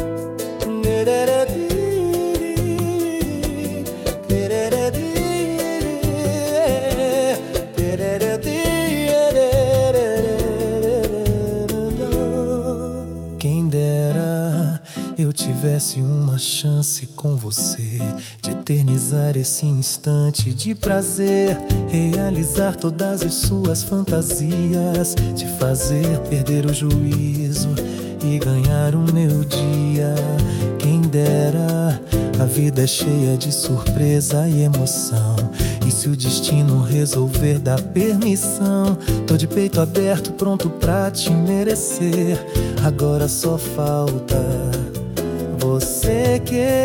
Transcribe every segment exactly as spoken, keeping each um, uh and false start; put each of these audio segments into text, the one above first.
Quem dera eu tivesse uma chance com você de eternizar esse instante de prazer, realizar todas as suas fantasias, te fazer perder o juízo e ganhar o meu dia. Quem dera, a vida é cheia de surpresa e emoção, e se o destino resolver dar permissão, tô de peito aberto, pronto pra te merecer. Agora só falta você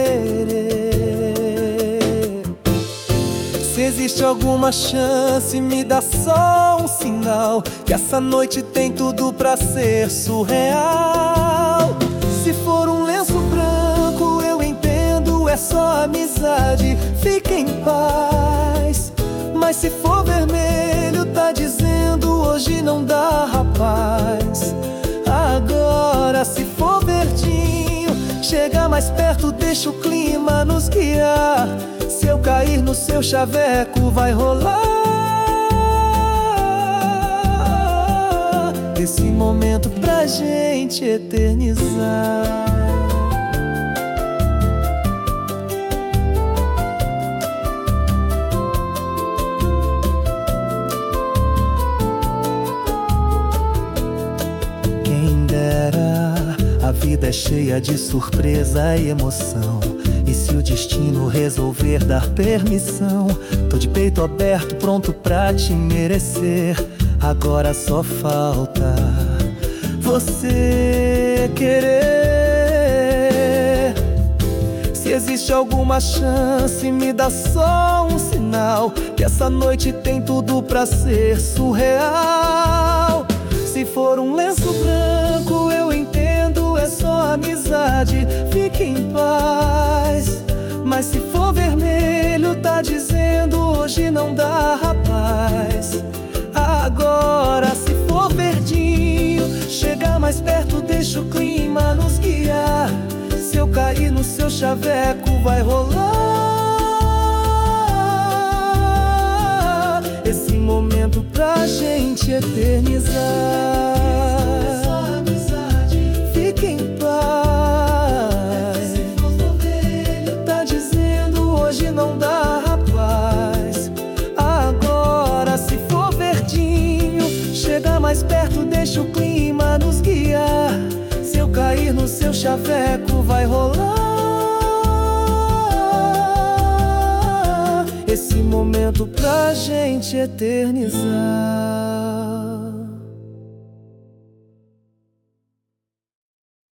querer. Se existe alguma chance, me dá só um sinal, que essa noite tem tudo pra ser surreal. Se for um lenço branco, eu entendo, é só amizade, fique em paz. Mas se for vermelho, tá dizendo hoje não dá, rapaz. Agora se for verdinho, chega mais perto, deixa o clima nos guiar. Se eu cair no seu chaveco, vai rolar esse momento pra gente eternizar. A vida é cheia de surpresa e emoção, e se o destino resolver dar permissão, tô de peito aberto, pronto pra te merecer. Agora só falta você querer. Se existe alguma chance, me dá só um sinal, que essa noite tem tudo pra ser surreal. Se for um lenço branco, eu entendo, é só amizade, fique em paz. Mas se for vermelho, tá dizendo hoje não dá, rapaz. Agora se for verdinho, chega mais perto, deixa o clima nos guiar. Se eu cair no seu chaveco, vai rolar esse momento pra gente eternizar. Fique em paz. Tá dizendo hoje não dá, rapaz. Agora se for verdinho, chega mais perto, deixa o clima nos guiar. Se eu cair no seu chaveco, vai rolar esse momento pra gente eternizar.